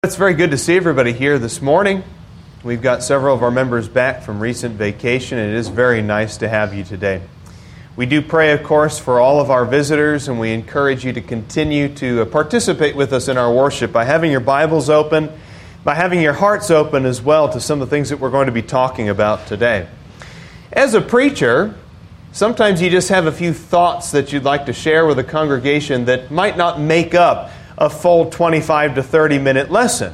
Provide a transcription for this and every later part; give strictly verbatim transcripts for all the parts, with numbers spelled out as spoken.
It's very good to see everybody here this morning. We've got several of our members back from recent vacation, and it is very nice to have you today. We do pray, of course, for all of our visitors, and we encourage you to continue to participate with us in our worship by having your Bibles open, by having your hearts open as well to some of the things that we're going to be talking about today. As a preacher, sometimes you just have a few thoughts that you'd like to share with a congregation that might not make up a full twenty-five to thirty minute lesson.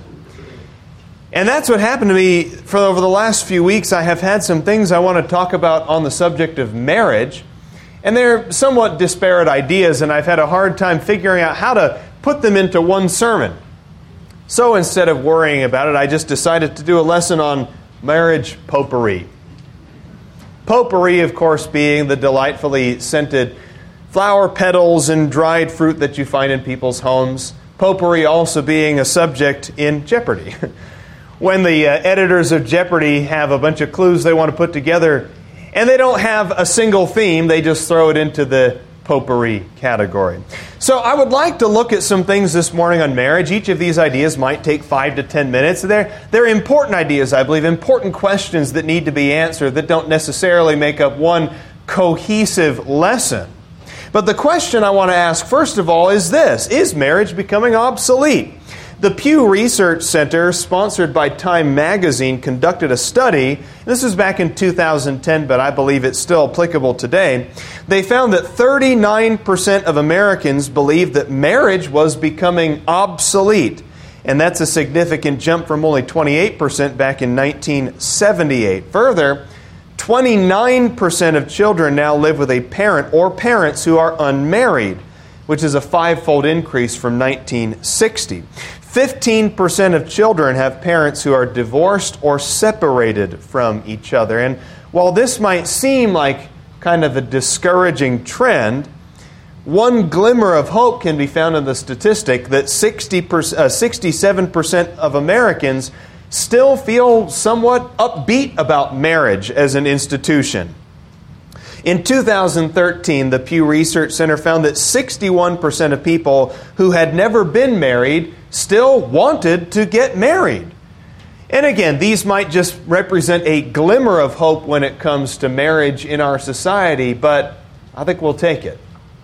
And that's what happened to me for over the last few weeks. I have had some things I want to talk about on the subject of marriage, and they're somewhat disparate ideas, and I've had a hard time figuring out how to put them into one sermon. So instead of worrying about it, I just decided to do a lesson on marriage potpourri. Potpourri, of course, being the delightfully scented flower petals and dried fruit that you find in people's homes. Potpourri also being a subject in Jeopardy. When the uh, editors of Jeopardy have a bunch of clues they want to put together, and they don't have a single theme, they just throw it into the potpourri category. So I would like to look at some things this morning on marriage. Each of these ideas might take five to ten minutes. They're, they're important ideas, I believe, important questions that need to be answered that don't necessarily make up one cohesive lesson. But the question I want to ask, first of all, is this: is marriage becoming obsolete? The Pew Research Center, sponsored by Time Magazine, conducted a study. This was back in two thousand ten, but I believe it's still applicable today. They found that thirty-nine percent of Americans believed that marriage was becoming obsolete. And that's a significant jump from only twenty-eight percent back in nineteen seventy-eight. Further, twenty-nine percent of children now live with a parent or parents who are unmarried, which is a five-fold increase from nineteen sixty. fifteen percent of children have parents who are divorced or separated from each other. And while this might seem like kind of a discouraging trend, one glimmer of hope can be found in the statistic that sixty percent, uh, sixty-seven percent of Americans still feel somewhat upbeat about marriage as an institution. In two thousand thirteen, the Pew Research Center found that sixty-one percent of people who had never been married still wanted to get married. And again, these might just represent a glimmer of hope when it comes to marriage in our society, but I think we'll take it.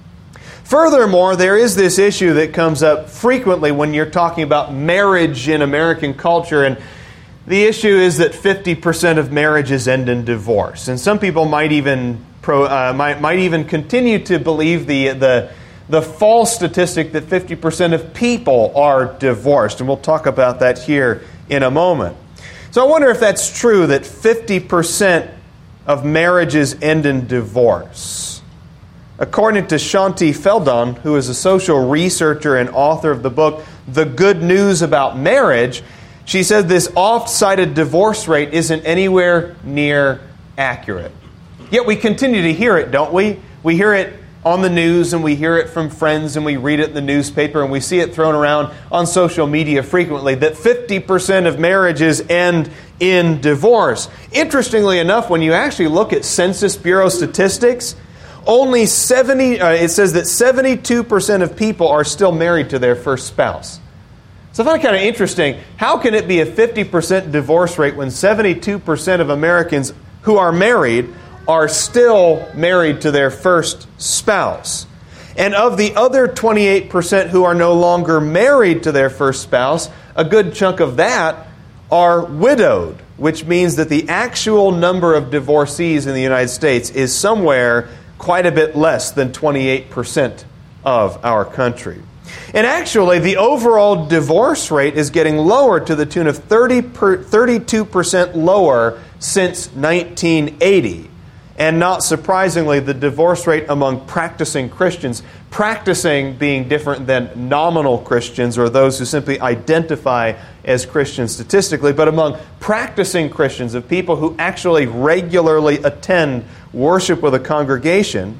Furthermore, there is this issue that comes up frequently when you're talking about marriage in American culture, and the issue is that fifty percent of marriages end in divorce. And some people might even pro, uh, might, might even continue to believe the, the, the false statistic that fifty percent of people are divorced. And we'll talk about that here in a moment. So I wonder if that's true, that fifty percent of marriages end in divorce. According to Shaunti Feldon, who is a social researcher and author of the book The Good News About Marriage, she said this oft-cited divorce rate isn't anywhere near accurate. Yet we continue to hear it, don't we? We hear it on the news, and we hear it from friends, and we read it in the newspaper, and we see it thrown around on social media frequently, that fifty percent of marriages end in divorce. Interestingly enough, when you actually look at Census Bureau statistics, only seventy, uh, it says that seventy-two percent of people are still married to their first spouse. So I find it kind of interesting. How can it be a fifty percent divorce rate when seventy-two percent of Americans who are married are still married to their first spouse? And of the other twenty-eight percent who are no longer married to their first spouse, a good chunk of that are widowed, which means that the actual number of divorcees in the United States is somewhere quite a bit less than twenty-eight percent of our country. And actually, the overall divorce rate is getting lower to the tune of thirty per, thirty-two percent lower since nineteen eighty. And not surprisingly, the divorce rate among practicing Christians, practicing being different than nominal Christians or those who simply identify as Christians statistically, but among practicing Christians, of people who actually regularly attend worship with a congregation,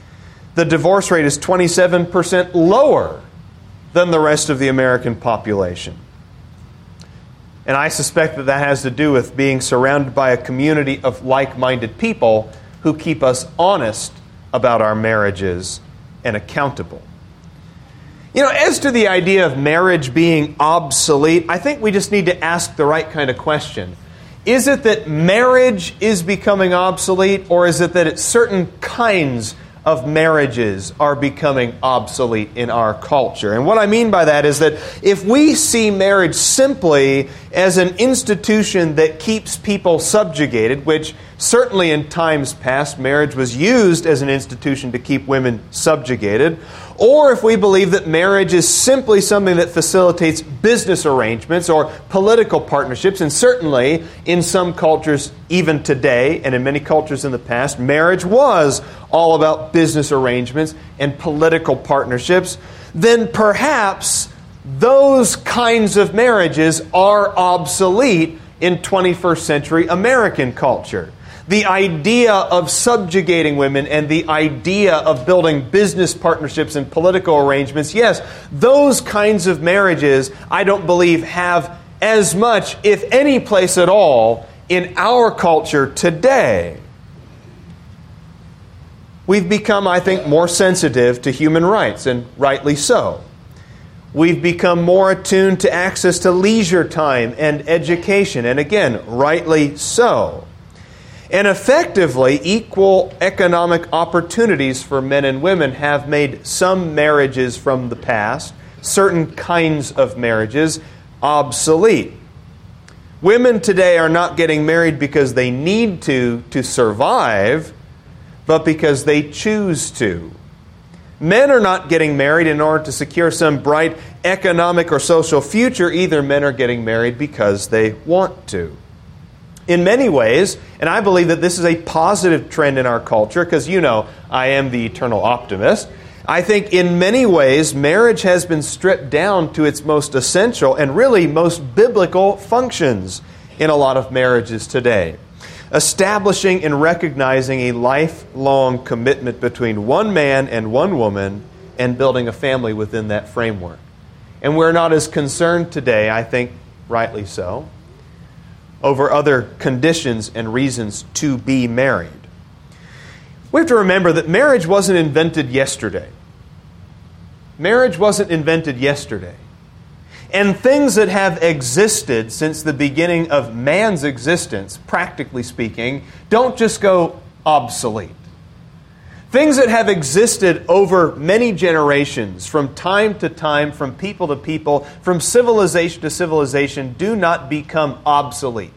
the divorce rate is twenty-seven percent lower than the rest of the American population. And I suspect that that has to do with being surrounded by a community of like-minded people who keep us honest about our marriages and accountable. You know, as to the idea of marriage being obsolete, I think we just need to ask the right kind of question. Is it that marriage is becoming obsolete, or is it that it's certain kinds of marriages are becoming obsolete in our culture? And what I mean by that is that if we see marriage simply as an institution that keeps people subjugated, which certainly in times past marriage was used as an institution to keep women subjugated, or if we believe that marriage is simply something that facilitates business arrangements or political partnerships, and certainly in some cultures even today, and in many cultures in the past, marriage was all about business arrangements and political partnerships, then perhaps those kinds of marriages are obsolete in twenty-first century American culture. The idea of subjugating women and the idea of building business partnerships and political arrangements, yes, those kinds of marriages, I don't believe, have as much, if any place at all, in our culture today. We've become, I think, more sensitive to human rights, and rightly so. We've become more attuned to access to leisure time and education, and again, rightly so. And effectively, equal economic opportunities for men and women have made some marriages from the past, certain kinds of marriages, obsolete. Women today are not getting married because they need to to survive, but because they choose to. Men are not getting married in order to secure some bright economic or social future. Either men are getting married because they want to. In many ways, and I believe that this is a positive trend in our culture, because you know I am the eternal optimist, I think in many ways marriage has been stripped down to its most essential and really most biblical functions in a lot of marriages today. Establishing and recognizing a lifelong commitment between one man and one woman and building a family within that framework. And we're not as concerned today, I think rightly so, over other conditions and reasons to be married. We have to remember that marriage wasn't invented yesterday. Marriage wasn't invented yesterday. And things that have existed since the beginning of man's existence, practically speaking, don't just go obsolete. Things that have existed over many generations, from time to time, from people to people, from civilization to civilization, do not become obsolete.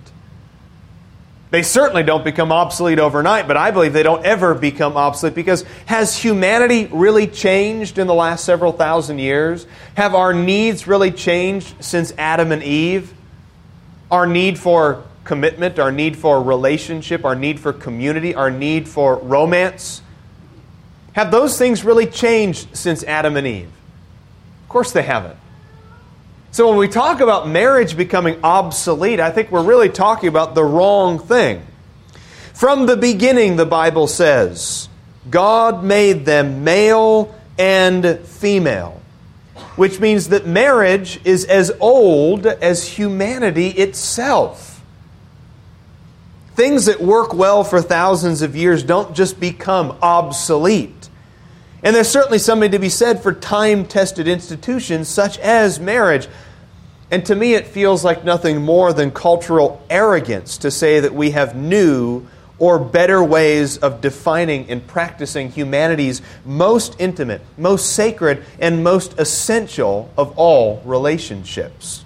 They certainly don't become obsolete overnight, but I believe they don't ever become obsolete, because has humanity really changed in the last several thousand years? Have our needs really changed since Adam and Eve? Our need for commitment, our need for relationship, our need for community, our need for romance, have those things really changed since Adam and Eve? Of course they haven't. So when we talk about marriage becoming obsolete, I think we're really talking about the wrong thing. From the beginning, the Bible says, God made them male and female, which means that marriage is as old as humanity itself. Things that work well for thousands of years don't just become obsolete. And there's certainly something to be said for time-tested institutions such as marriage. And to me, it feels like nothing more than cultural arrogance to say that we have new or better ways of defining and practicing humanity's most intimate, most sacred, and most essential of all relationships.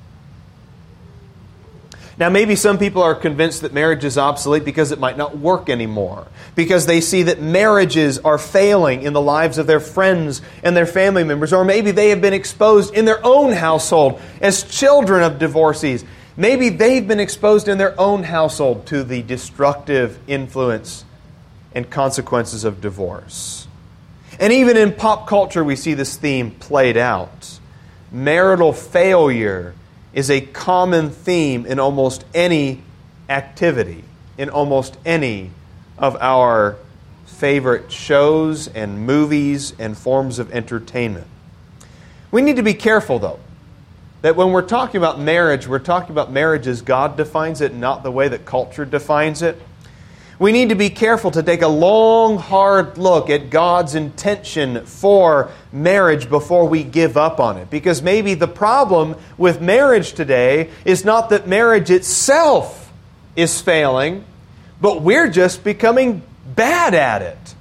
Now, maybe some people are convinced that marriage is obsolete because it might not work anymore, because they see that marriages are failing in the lives of their friends and their family members, or maybe they have been exposed in their own household as children of divorcees. Maybe they've been exposed in their own household to the destructive influence and consequences of divorce. And even in pop culture, we see this theme played out. Marital failure is a common theme in almost any activity, in almost any of our favorite shows and movies and forms of entertainment. We need to be careful, though, that when we're talking about marriage, we're talking about marriage as God defines it, not the way that culture defines it. We need to be careful to take a long, hard look at God's intention for marriage before we give up on it. Because maybe the problem with marriage today is not that marriage itself is failing, but we're just becoming bad at it.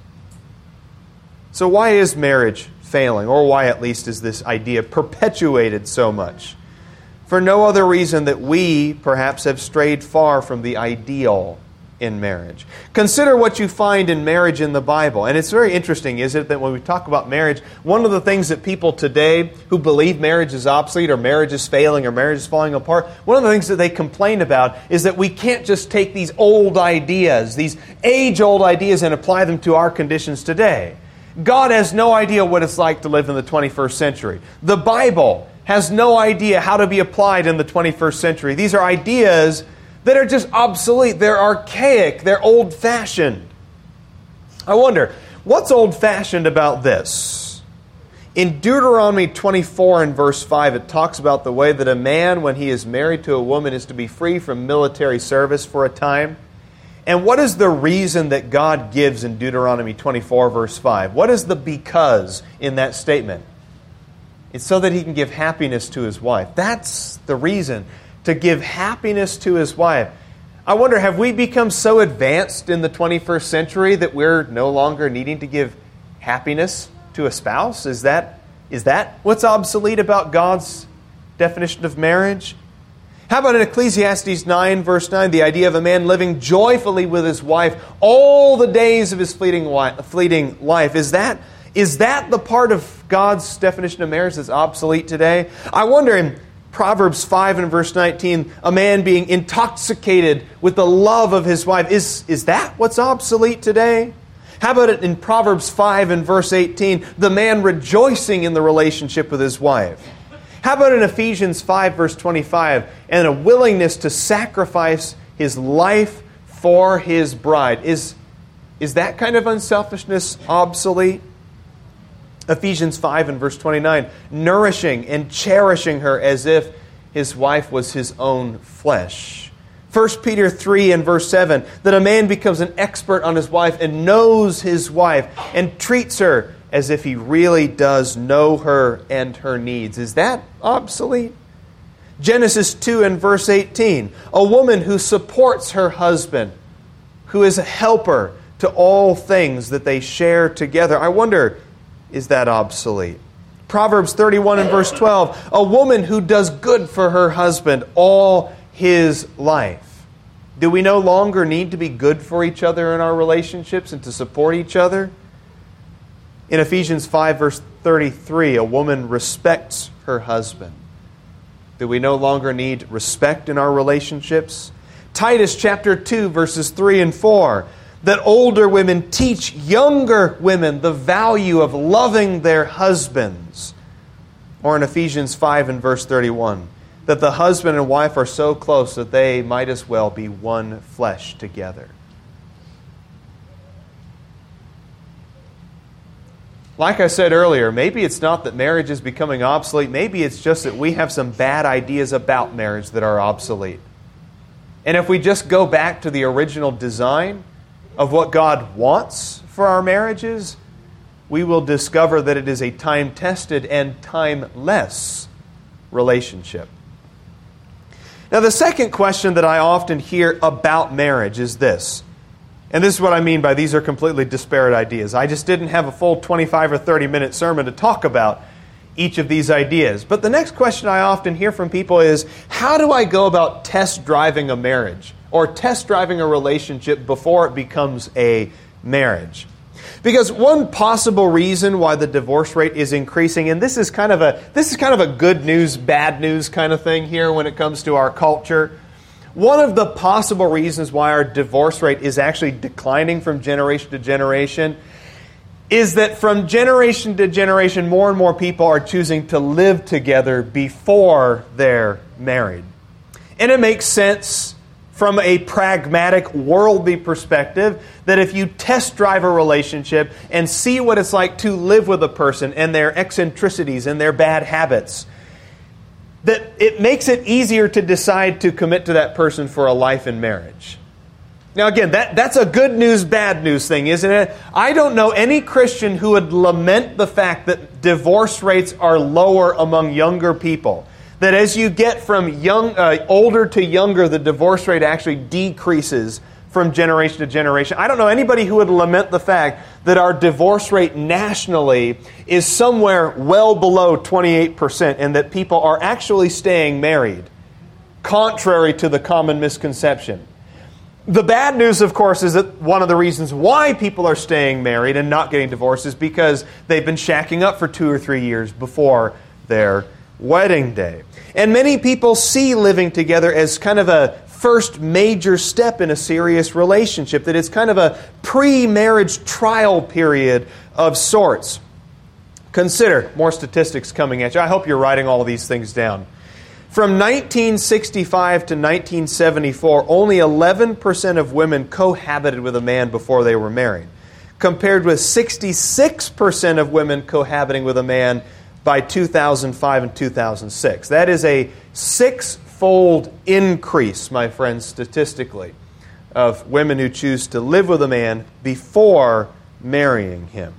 So why is marriage failing? Or why at least is this idea perpetuated so much? For no other reason that we perhaps have strayed far from the ideal in marriage. Consider what you find in marriage in the Bible. And it's very interesting, isn't it, that when we talk about marriage, one of the things that people today who believe marriage is obsolete or marriage is failing or marriage is falling apart, one of the things that they complain about is that we can't just take these old ideas, these age-old ideas, and apply them to our conditions today. God has no idea what it's like to live in the twenty-first century. The Bible has no idea how to be applied in the twenty-first century. These are ideas that are just obsolete. They're archaic. They're old-fashioned. I wonder, what's old-fashioned about this? In Deuteronomy twenty-four and verse five, it talks about the way that a man, when he is married to a woman, is to be free from military service for a time. And what is the reason that God gives in Deuteronomy twenty-four verse five? What is the because in that statement? It's so that he can give happiness to his wife. That's the reason. To give happiness to his wife. I wonder, have we become so advanced in the twenty-first century that we're no longer needing to give happiness to a spouse? Is that, is that what's obsolete about God's definition of marriage? How about in Ecclesiastes nine, verse nine, the idea of a man living joyfully with his wife all the days of his fleeting fleeting life? Is that, is that the part of God's definition of marriage that's obsolete today? I wonder, in Proverbs five and verse nineteen, a man being intoxicated with the love of his wife. Is, is that what's obsolete today? How about it in Proverbs five and verse eighteen, the man rejoicing in the relationship with his wife? How about in Ephesians five verse twenty-five, and a willingness to sacrifice his life for his bride? Is, is that kind of unselfishness obsolete? Ephesians five and verse twenty-nine, nourishing and cherishing her as if his wife was his own flesh. First Peter three and verse seven, that a man becomes an expert on his wife and knows his wife and treats her as if he really does know her and her needs. Is that obsolete? Genesis two and verse eighteen, a woman who supports her husband, who is a helper to all things that they share together. I wonder, is that obsolete? Proverbs thirty-one and verse twelve, a woman who does good for her husband all his life. Do we no longer need to be good for each other in our relationships and to support each other? In Ephesians five verse thirty-three, a woman respects her husband. Do we no longer need respect in our relationships? Titus chapter two verses three and four, that older women teach younger women the value of loving their husbands. Or in Ephesians five and verse thirty-one, that the husband and wife are so close that they might as well be one flesh together. Like I said earlier, maybe it's not that marriage is becoming obsolete. Maybe it's just that we have some bad ideas about marriage that are obsolete. And if we just go back to the original design of what God wants for our marriages, we will discover that it is a time-tested and timeless relationship. Now, the second question that I often hear about marriage is this. And this is what I mean by these are completely disparate ideas. I just didn't have a full twenty-five or thirty minute sermon to talk about each of these ideas. But the next question I often hear from people is, how do I go about test driving a marriage or test driving a relationship before it becomes a marriage? Because one possible reason why the divorce rate is increasing, and this is kind of a this is kind of a good news, bad news kind of thing here when it comes to our culture. One of the possible reasons why our divorce rate is actually declining from generation to generation is that from generation to generation, more and more people are choosing to live together before they're married. And it makes sense from a pragmatic, worldly perspective that if you test drive a relationship and see what it's like to live with a person and their eccentricities and their bad habits, that it makes it easier to decide to commit to that person for a life in marriage. Now again, that, that's a good news, bad news thing, isn't it? I don't know any Christian who would lament the fact that divorce rates are lower among younger people. That as you get from young, uh, older to younger, the divorce rate actually decreases from generation to generation. I don't know anybody who would lament the fact that our divorce rate nationally is somewhere well below twenty-eight percent and that people are actually staying married, contrary to the common misconception. The bad news, of course, is that one of the reasons why people are staying married and not getting divorced is because they've been shacking up for two or three years before their wedding day. And many people see living together as kind of a first major step in a serious relationship, that it's kind of a pre-marriage trial period of sorts. Consider, more statistics coming at you. I hope you're writing all of these things down. From nineteen sixty-five to nineteen seventy-four, only eleven percent of women cohabited with a man before they were married, compared with sixty-six percent of women cohabiting with a man by two thousand five and two thousand six. That is a six-fold increase, my friends, statistically, of women who choose to live with a man before marrying him.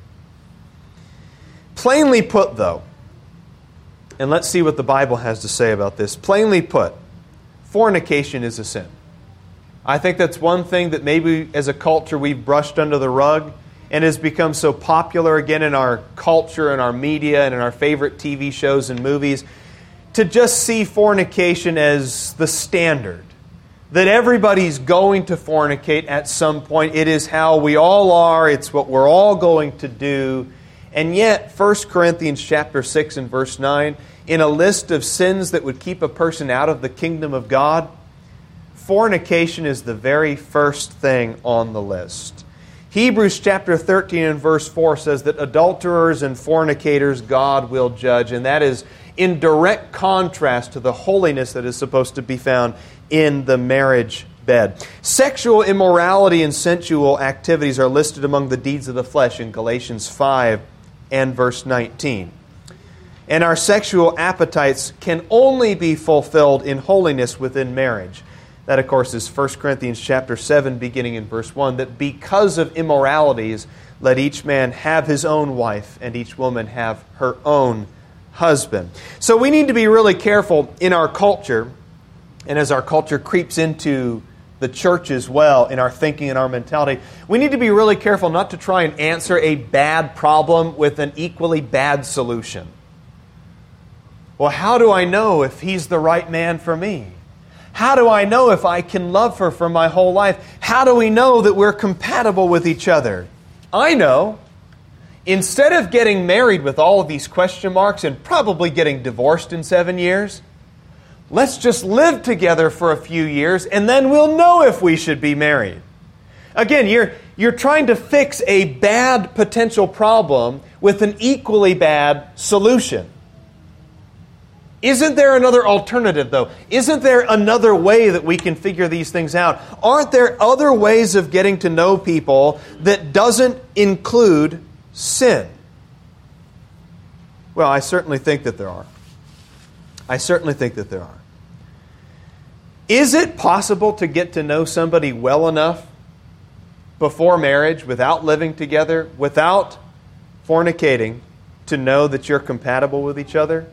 Plainly put, though, and let's see what the Bible has to say about this. Plainly put, fornication is a sin. I think that's one thing that maybe as a culture we've brushed under the rug and has become so popular again in our culture and our media and in our favorite T V shows and movies, to just see fornication as the standard. That everybody's going to fornicate at some point. It is how we all are. It's what we're all going to do. And yet, First Corinthians chapter six and verse nine, in a list of sins that would keep a person out of the kingdom of God, fornication is the very first thing on the list. Hebrews chapter thirteen and verse four says that adulterers and fornicators God will judge, and that is in direct contrast to the holiness that is supposed to be found in the marriage bed. Sexual immorality and sensual activities are listed among the deeds of the flesh in Galatians five and verse nineteen. And our sexual appetites can only be fulfilled in holiness within marriage. That, of course, is First Corinthians chapter seven, beginning in verse one, that because of immoralities, let each man have his own wife, and each woman have her own husband. So we need to be really careful in our culture, and as our culture creeps into the church as well, in our thinking and our mentality, we need to be really careful not to try and answer a bad problem with an equally bad solution. Well, how do I know if he's the right man for me? How do I know if I can love her for my whole life? How do we know that we're compatible with each other? I know. Instead of getting married with all of these question marks and probably getting divorced in seven years, let's just live together for a few years and then we'll know if we should be married. Again, you're, you're trying to fix a bad potential problem with an equally bad solution. Isn't there another alternative, though? Isn't there another way that we can figure these things out? Aren't there other ways of getting to know people that doesn't include sin? Well, I certainly think that there are. I certainly think that there are. Is it possible to get to know somebody well enough before marriage, without living together, without fornicating, to know that you're compatible with each other?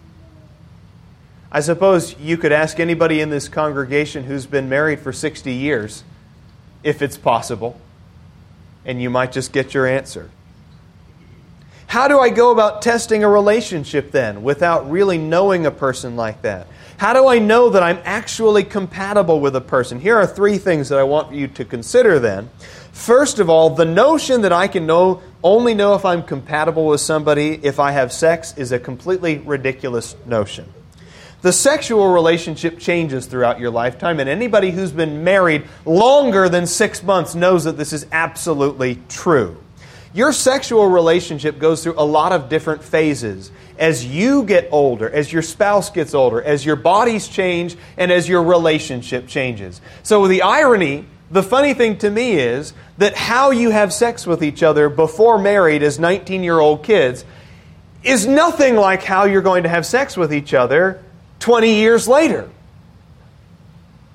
I suppose you could ask anybody in this congregation who's been married for sixty years if it's possible, and you might just get your answer. How do I go about testing a relationship then without really knowing a person like that? How do I know that I'm actually compatible with a person? Here are three things that I want you to consider then. First of all, the notion that I can know only know if I'm compatible with somebody if I have sex is a completely ridiculous notion. The sexual relationship changes throughout your lifetime, and anybody who's been married longer than six months knows that this is absolutely true. Your sexual relationship goes through a lot of different phases as you get older, as your spouse gets older, as your bodies change, and as your relationship changes. So the irony, the funny thing to me is that how you have sex with each other before married as nineteen-year-old kids is nothing like how you're going to have sex with each other twenty years later.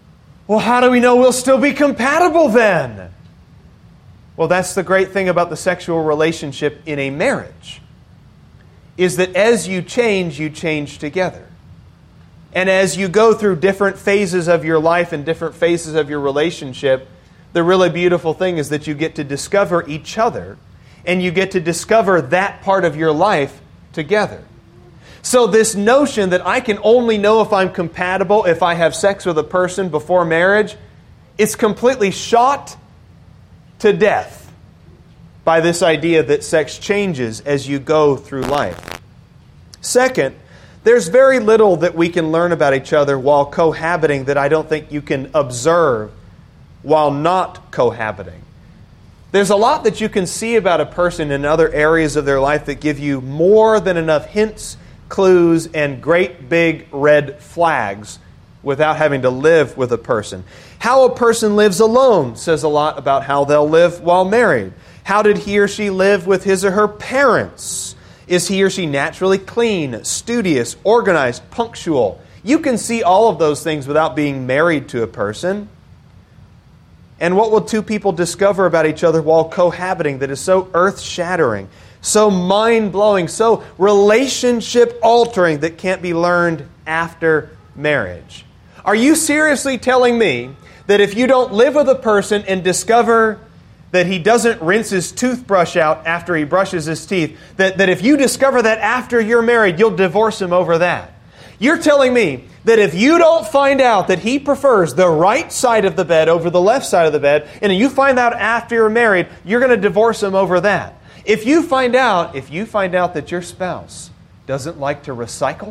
Well, how do we know we'll still be compatible then? Well, that's the great thing about the sexual relationship in a marriage, is that as you change, you change together. And as you go through different phases of your life and different phases of your relationship, the really beautiful thing is that you get to discover each other, and you get to discover that part of your life together. So this notion that I can only know if I'm compatible if I have sex with a person before marriage, it's completely shot to death by this idea that sex changes as you go through life. Second, there's very little that we can learn about each other while cohabiting that I don't think you can observe while not cohabiting. There's a lot that you can see about a person in other areas of their life that give you more than enough hints, clues, and great big red flags without having to live with a person. How a person lives alone says a lot about how they'll live while married. How did he or she live with his or her parents? Is he or she naturally clean, studious, organized, punctual? You can see all of those things without being married to a person. And what will two people discover about each other while cohabiting that is so earth-shattering, so mind-blowing, so relationship-altering that can't be learned after marriage? Are you seriously telling me that if you don't live with a person and discover that he doesn't rinse his toothbrush out after he brushes his teeth, that, that if you discover that after you're married, you'll divorce him over that? You're telling me that if you don't find out that he prefers the right side of the bed over the left side of the bed, and you find out after you're married, you're going to divorce him over that. If you find out, if you find out that your spouse doesn't like to recycle,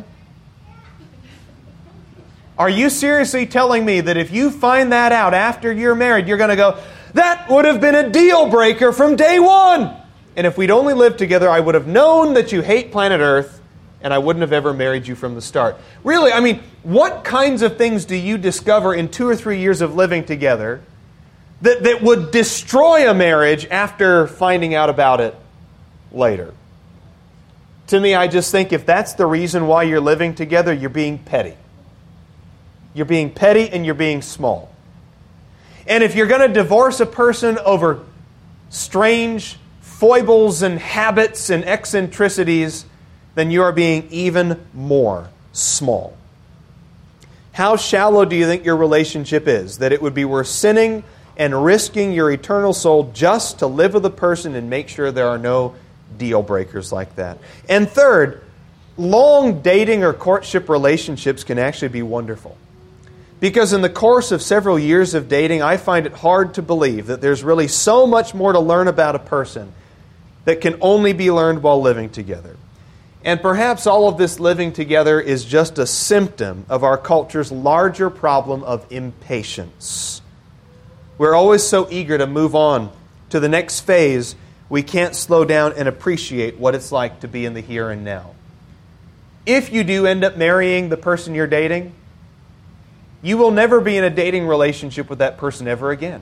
are you seriously telling me that if you find that out after you're married, you're going to go, that would have been a deal breaker from day one. And if we'd only lived together, I would have known that you hate planet Earth, and I wouldn't have ever married you from the start. Really, I mean, what kinds of things do you discover in two or three years of living together that, that would destroy a marriage after finding out about it later? To me, I just think if that's the reason why you're living together, you're being petty. You're being petty and you're being small. And if you're going to divorce a person over strange foibles and habits and eccentricities, then you are being even more small. How shallow do you think your relationship is, that it would be worth sinning and risking your eternal soul just to live with a person and make sure there are no deal breakers like that? And third, long dating or courtship relationships can actually be wonderful. Because in the course of several years of dating, I find it hard to believe that there's really so much more to learn about a person that can only be learned while living together. And perhaps all of this living together is just a symptom of our culture's larger problem of impatience. We're always so eager to move on to the next phase, we can't slow down and appreciate what it's like to be in the here and now. If you do end up marrying the person you're dating, you will never be in a dating relationship with that person ever again.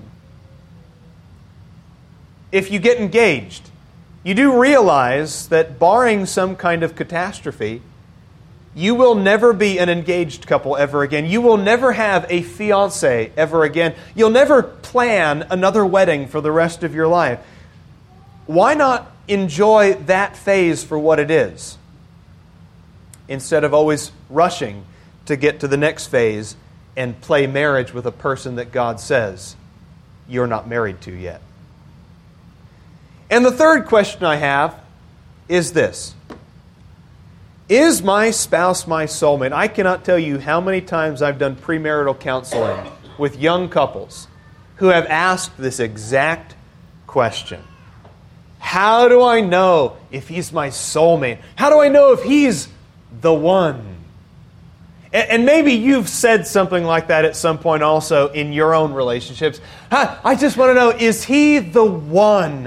If you get engaged, you do realize that barring some kind of catastrophe, you will never be an engaged couple ever again. You will never have a fiancé ever again. You'll never plan another wedding for the rest of your life. Why not enjoy that phase for what it is, instead of always rushing to get to the next phase and play marriage with a person that God says you're not married to yet? And the third question I have is this. Is my spouse my soulmate? I cannot tell you how many times I've done premarital counseling with young couples who have asked this exact question. How do I know if he's my soulmate? How do I know if he's the one? And maybe you've said something like that at some point also in your own relationships. I just want to know, is he the one?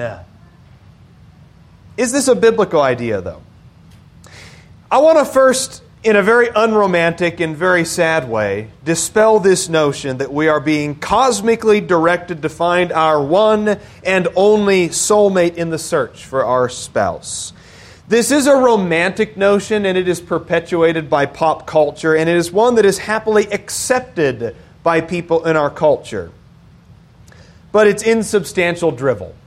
Is this a biblical idea, though? I want to first, in a very unromantic and very sad way, dispel this notion that we are being cosmically directed to find our one and only soulmate in the search for our spouse. This is a romantic notion, and it is perpetuated by pop culture, and it is one that is happily accepted by people in our culture. But it's insubstantial drivel.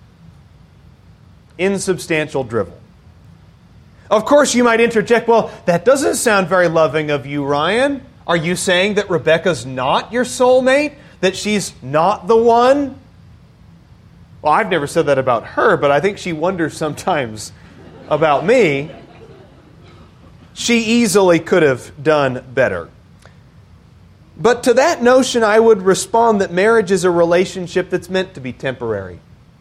Insubstantial drivel. Of course, you might interject, well, that doesn't sound very loving of you, Ryan. Are you saying that Rebecca's not your soulmate? That she's not the one? Well, I've never said that about her, but I think she wonders sometimes about me. She easily could have done better. But to that notion, I would respond that marriage is a relationship that's meant to be temporary.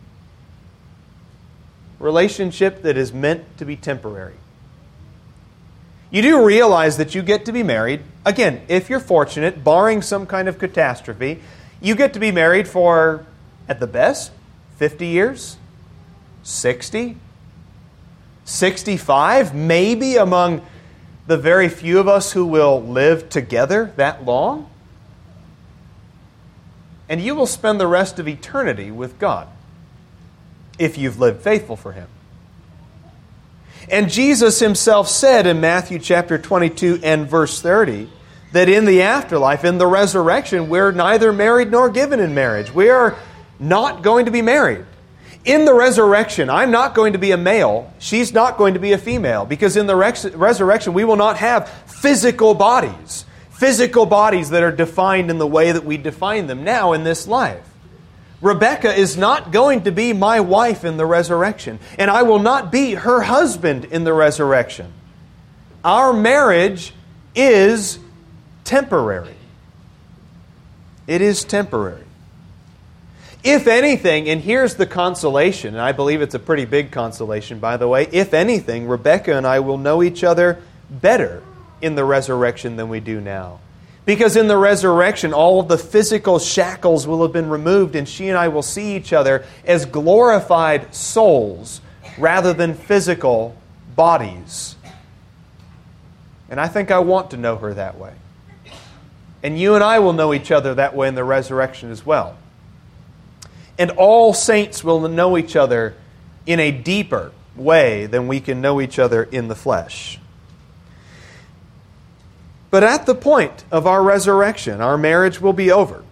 Relationship that is meant to be temporary. You do realize that you get to be married, again, if you're fortunate, barring some kind of catastrophe, you get to be married for, at the best, fifty years, sixty, sixty-five, maybe among the very few of us who will live together that long. And you will spend the rest of eternity with God if you've lived faithful for Him. And Jesus Himself said in Matthew chapter twenty-two and verse thirty that in the afterlife, in the resurrection, we're neither married nor given in marriage. We are not going to be married. In the resurrection, I'm not going to be a male. She's not going to be a female. Because in the res- resurrection, we will not have physical bodies. Physical bodies that are defined in the way that we define them now in this life. Rebecca is not going to be my wife in the resurrection. And I will not be her husband in the resurrection. Our marriage is temporary. It is temporary. If anything, and here's the consolation, and I believe it's a pretty big consolation, by the way. If anything, Rebecca and I will know each other better in the resurrection than we do now. Because in the resurrection, all of the physical shackles will have been removed, and she and I will see each other as glorified souls rather than physical bodies. And I think I want to know her that way. And you and I will know each other that way in the resurrection as well. And all saints will know each other in a deeper way than we can know each other in the flesh. But at the point of our resurrection, our marriage will be over.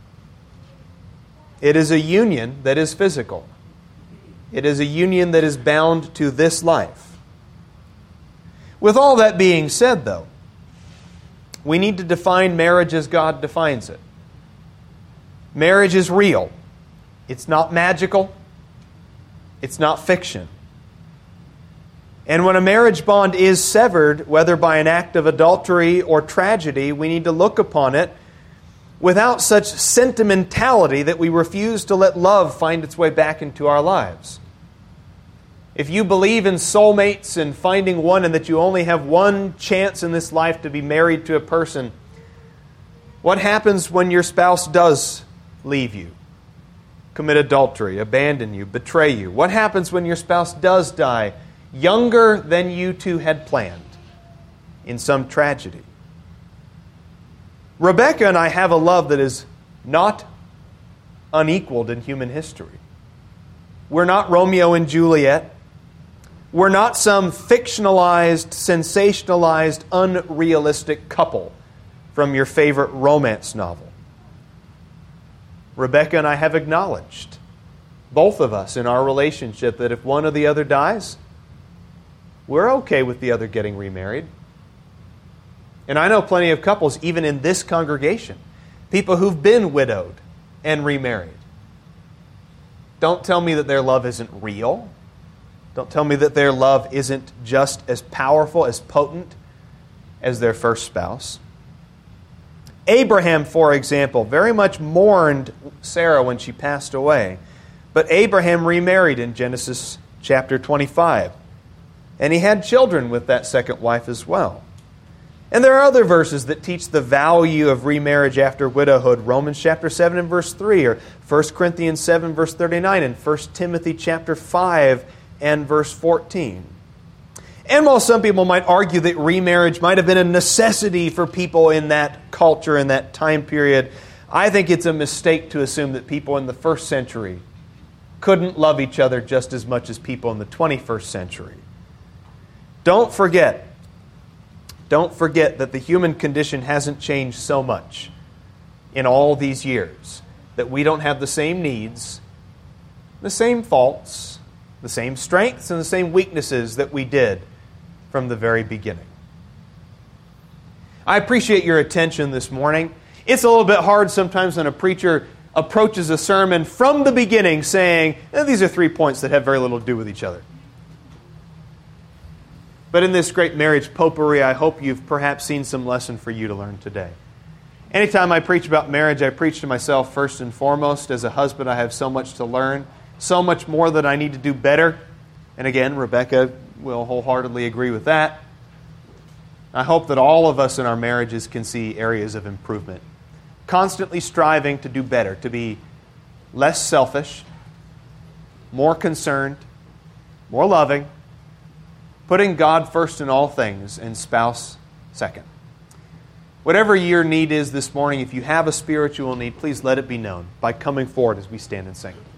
It is a union that is physical. It is a union that is bound to this life. With all that being said, though, we need to define marriage as God defines it. Marriage is real. It's not magical. It's not fiction. And when a marriage bond is severed, whether by an act of adultery or tragedy, we need to look upon it without such sentimentality that we refuse to let love find its way back into our lives. If you believe in soulmates and finding one and that you only have one chance in this life to be married to a person, what happens when your spouse does leave you, commit adultery, abandon you, betray you? What happens when your spouse does die younger than you two had planned in some tragedy? Rebecca and I have a love that is not unequaled in human history. We're not Romeo and Juliet. We're not some fictionalized, sensationalized, unrealistic couple from your favorite romance novel. Rebecca and I have acknowledged, both of us in our relationship, that if one or the other dies, we're okay with the other getting remarried. And I know plenty of couples, even in this congregation, people who've been widowed and remarried. Don't tell me that their love isn't real. Don't tell me that their love isn't just as powerful, as potent as their first spouse. Abraham, for example, very much mourned Sarah when she passed away. But Abraham remarried in Genesis chapter twenty-five. And he had children with that second wife as well. And there are other verses that teach the value of remarriage after widowhood. Romans chapter seven and verse three, or First Corinthians seven verse thirty-nine, and First Timothy chapter five and verse fourteen. And while some people might argue that remarriage might have been a necessity for people in that culture, in that time period, I think it's a mistake to assume that people in the first century couldn't love each other just as much as people in the twenty-first century. Don't forget, don't forget that the human condition hasn't changed so much in all these years, that we don't have the same needs, the same faults, the same strengths, and the same weaknesses that we did from the very beginning. I appreciate your attention this morning. It's a little bit hard sometimes when a preacher approaches a sermon from the beginning saying, eh, these are three points that have very little to do with each other. But in this great marriage potpourri, I hope you've perhaps seen some lesson for you to learn today. Anytime I preach about marriage, I preach to myself first and foremost. As a husband, I have so much to learn, so much more that I need to do better. And again, Rebecca will wholeheartedly agree with that. I hope that all of us in our marriages can see areas of improvement, constantly striving to do better, to be less selfish, more concerned, more loving, putting God first in all things and spouse second. Whatever your need is this morning, if you have a spiritual need, please let it be known by coming forward as we stand and sing.